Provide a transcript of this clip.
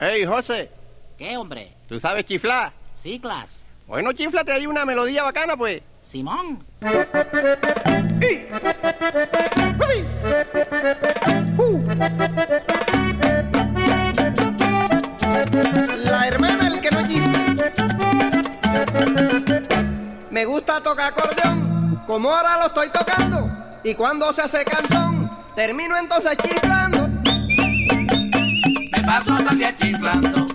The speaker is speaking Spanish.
Hey, José, ¿Qué, hombre? ¿tú sabes chiflar? Sí, class. Bueno, chiflate ahí una melodía bacana, pues. Simón. La hermana el que no chifla. Me gusta tocar acordeón, como ahora lo estoy tocando. Y cuando se hace canción, termino entonces chiflando. Me paso todo el día chiflando,